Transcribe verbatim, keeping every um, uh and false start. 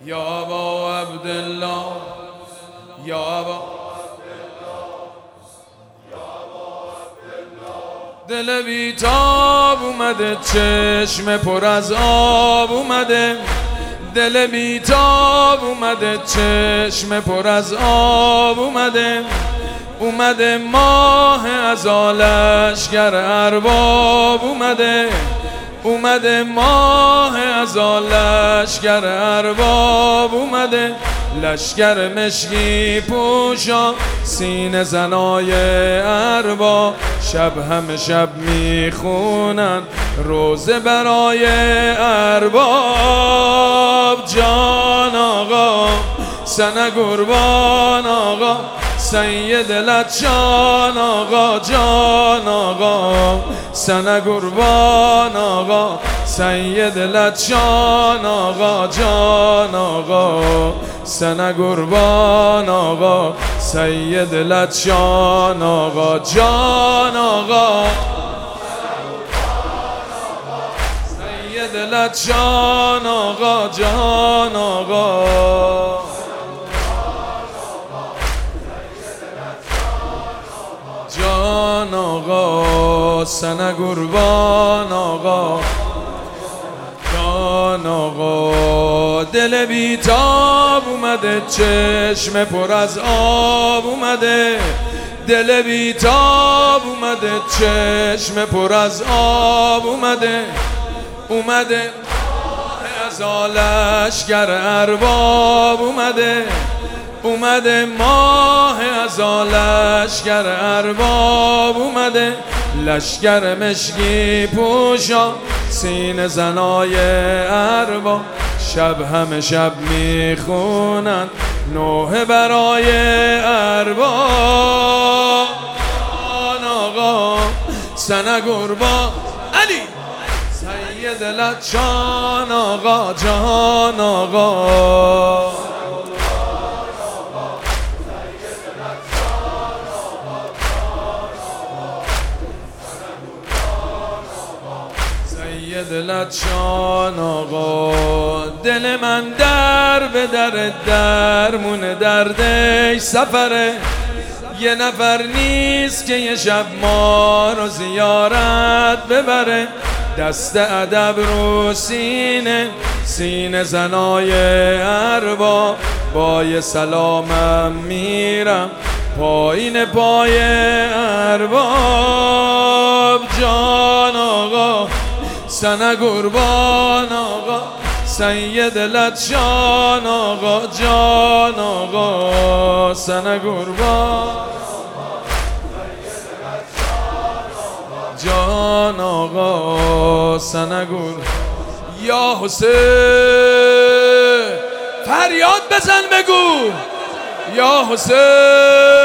یا ابا عبدالله یا ابا دل بیتاب اومده، چشم پر از آب اومده، دل بیتاب اومده، چشم پر از آب اومده، اومده ماه از لشگر ارباب اومده، اومده ماه از لشگر ارباب اومده، لشگر مشکی پوشا سینه زنای ارباب، شب همه شب میخونن روزه برای ارباب. جان آقا سنه قربان آقا، سید لچان آقا، جان آقا سنه قربان آقا، سید لچان آقا، جان آقا سنه قربان آقا، سید لچان آقا، جان آقا سید لچان آقا، جان آقا جان آقا سنه قربان آقا، جان آقا دل بیتاب اومده، چشم پر از آب اومده، دل بیتاب اومده، چشم پر از آب اومده، اومده از لشگر ارباب اومده، اومده ماه از لشگر ارباب اومده، لشگر مشکی پوشا سینه زنای ارباب، شب همه شب میخونن نوحه برای ارباب. جان آقا سنه قربان علی سید لچان آقا، جان آقا سید لچان آقا، دل من در به در درمون دردش سفره، یه نفر نیست که یه شب ما رو زیارت ببره، دست ادب رو سینه سینه زنای ارباب، با یه سلامم میرم پایین پای ارباب. جان آقا سنه قربان آقا، سید لچان آقا، جان آقا سنه قربان جان آقا سنه قربان. یا حسین فریاد بزن بگو یا حسین.